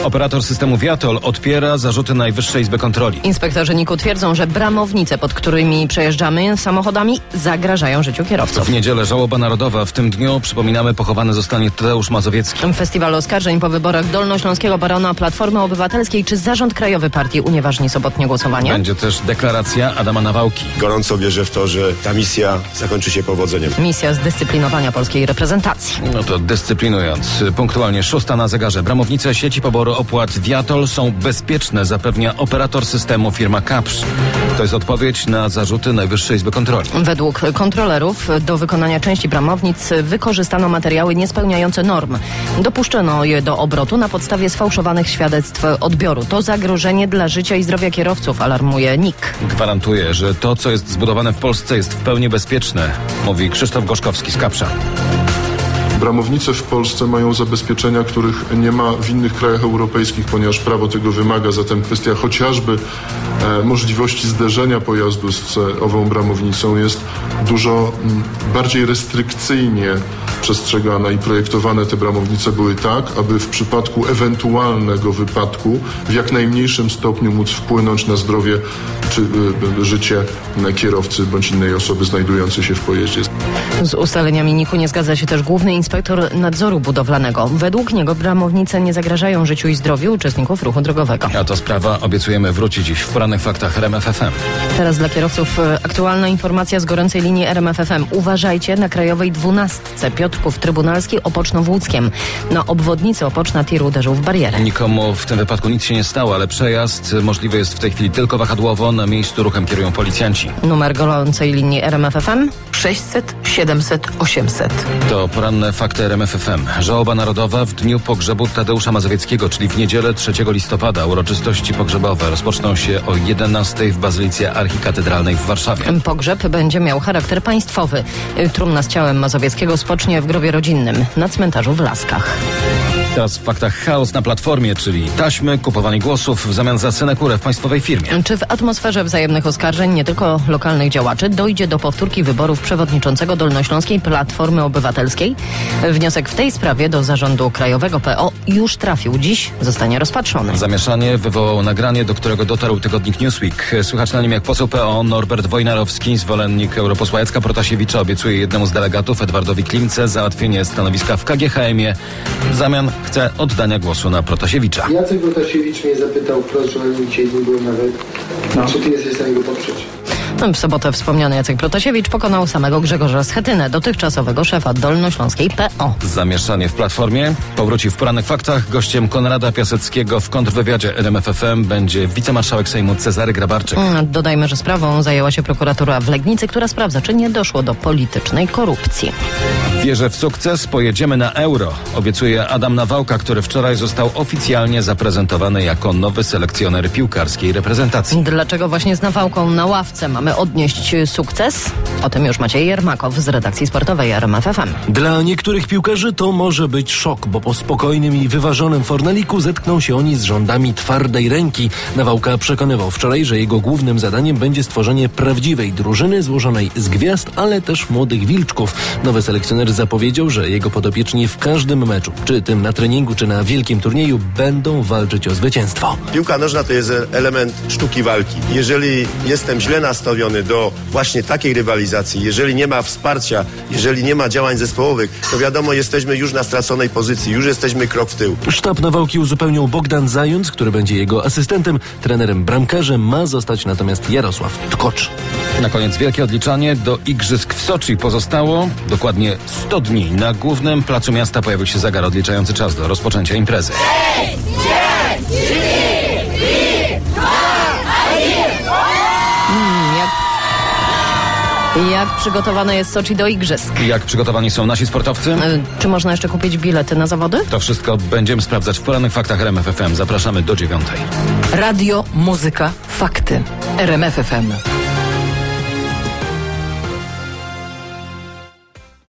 Operator systemu Viator odpiera zarzuty Najwyższej Izby Kontroli. Inspektorzy NIK-u twierdzą, że bramownice, pod którymi przejeżdżamy samochodami, zagrażają życiu kierowców. W niedzielę żałoba narodowa. W tym dniu, przypominamy, pochowany zostanie Tadeusz Mazowiecki. Festiwal oskarżeń po wyborach dolnośląskiego barona Platformy Obywatelskiej. Czy Zarząd Krajowy Partii unieważni sobotnie głosowanie? Będzie też deklaracja Adama Nawałki. Gorąco wierzę w to, że ta misja zakończy się powodzeniem. Misja zdyscyplinowania polskiej reprezentacji. No to dyscyplinując. Punktualnie 6 na zegarze. Bramownice sieci poboru opłat Viator są bezpieczne, zapewnia operator systemu firma Kapsz. To jest odpowiedź na zarzuty Najwyższej Izby Kontroli. Według kontrolerów do wykonania części bramownic wykorzystano materiały niespełniające norm. Dopuszczono je do obrotu na podstawie sfałszowanych świadectw odbioru. To zagrożenie dla życia i zdrowia kierowców, alarmuje NIK. Gwarantuje, że to, co jest zbudowane w Polsce, jest w pełni bezpieczne, mówi Krzysztof Gorzkowski z Kapsza. Bramownice w Polsce mają zabezpieczenia, których nie ma w innych krajach europejskich, ponieważ prawo tego wymaga. Zatem kwestia chociażby możliwości zderzenia pojazdu z ową bramownicą jest dużo bardziej restrykcyjnie przestrzegana i projektowane te bramownice były tak, aby w przypadku ewentualnego wypadku w jak najmniejszym stopniu móc wpłynąć na zdrowie czy życie kierowcy bądź innej osoby znajdującej się w pojeździe. Z ustaleniami NIK-u nie zgadza się też główny inspektor nadzoru budowlanego. Według niego bramownice nie zagrażają życiu i zdrowiu uczestników ruchu drogowego. A to sprawa obiecujemy wrócić dziś w porannych faktach RMF FM. Teraz dla kierowców aktualna informacja z gorącej linii RMF FM. Uważajcie na krajowej 12 Piotrków Trybunalski Opoczno-Włódzkiem. Na obwodnicy Opoczna tir uderzył w barierę. Nikomu w tym wypadku nic się nie stało, ale przejazd możliwy jest w tej chwili tylko wahadłowo. Na miejscu ruchem kierują policjanci. Numer gorącej linii RMF FM 600 700 800. To poranne fakty RMF FM. Żałoba narodowa w dniu pogrzebu Tadeusza Mazowieckiego, czyli w niedzielę 3 listopada. Uroczystości pogrzebowe rozpoczną się o 11 w Bazylice Archikatedralnej w Warszawie. Pogrzeb będzie miał charakter państwowy. Trumna z ciałem Mazowieckiego spocznie w grobie rodzinnym na cmentarzu w Laskach. Teraz w faktach chaos na Platformie, czyli taśmy, kupowanie głosów w zamian za synekurę w państwowej firmie. Czy w atmosferze wzajemnych oskarżeń nie tylko lokalnych działaczy dojdzie do powtórki wyborów przewodniczącego Dolnośląskiej Platformy Obywatelskiej? Wniosek w tej sprawie do Zarządu Krajowego PO już trafił. Dziś zostanie rozpatrzony. Zamieszanie wywołało nagranie, do którego dotarł tygodnik Newsweek. Słychać na nim, jak poseł PO Norbert Wojnarowski, zwolennik europosła Jacka Protasiewicza, obiecuje jednemu z delegatów, Edwardowi Klimce, załatwienie stanowiska w KGHM-ie. W zamian chce oddania głosu na Protasiewicza. Jacek Protasiewicz mnie zapytał wprost, że dzisiaj nie byłem nawet, czy ty jesteś w stanie go poprzeć. W sobotę wspomniany Jacek Protasiewicz pokonał samego Grzegorza Schetynę, dotychczasowego szefa Dolnośląskiej PO. Zamieszanie w Platformie powróci w porannych faktach. Gościem Konrada Piaseckiego w kontrwywiadzie RMF FM będzie wicemarszałek Sejmu Cezary Grabarczyk. Dodajmy, że sprawą zajęła się prokuratura w Legnicy, która sprawdza, czy nie doszło do politycznej korupcji. Wierzę w sukces, pojedziemy na euro, obiecuje Adam Nawałka, który wczoraj został oficjalnie zaprezentowany jako nowy selekcjoner piłkarskiej reprezentacji. Dlaczego właśnie z Nawałką na ławce mamy odnieść sukces? O tym już Maciej Jermakow z redakcji sportowej RMF FM. Dla niektórych piłkarzy to może być szok, bo po spokojnym i wyważonym Fornaliku zetkną się oni z rządami twardej ręki. Nawałka przekonywał wczoraj, że jego głównym zadaniem będzie stworzenie prawdziwej drużyny złożonej z gwiazd, ale też młodych wilczków. Nowy selekcjoner zapowiedział, że jego podopieczni w każdym meczu, czy tym na treningu, czy na wielkim turnieju, będą walczyć o zwycięstwo. Piłka nożna to jest element sztuki walki. Jeżeli jestem źle nastawiony do właśnie takiej rywalizacji, jeżeli nie ma wsparcia, jeżeli nie ma działań zespołowych, to wiadomo, jesteśmy już na straconej pozycji, już jesteśmy krok w tył. Sztab Nawałki uzupełnił Bogdan Zając, który będzie jego asystentem. Trenerem bramkarzem ma zostać natomiast Jarosław Tkocz. Na koniec wielkie odliczanie do Igrzysk w Soczi. Pozostało dokładnie 100 dni. Na głównym placu miasta pojawił się zegar odliczający czas do rozpoczęcia imprezy. 6, 5, 4, 3, 2, 1. Jak przygotowane jest Soczi do igrzysk? Jak przygotowani są nasi sportowcy? Czy można jeszcze kupić bilety na zawody? To wszystko będziemy sprawdzać w porannych faktach RMF FM. Zapraszamy do 9:00. Radio, muzyka, fakty. RMF FM.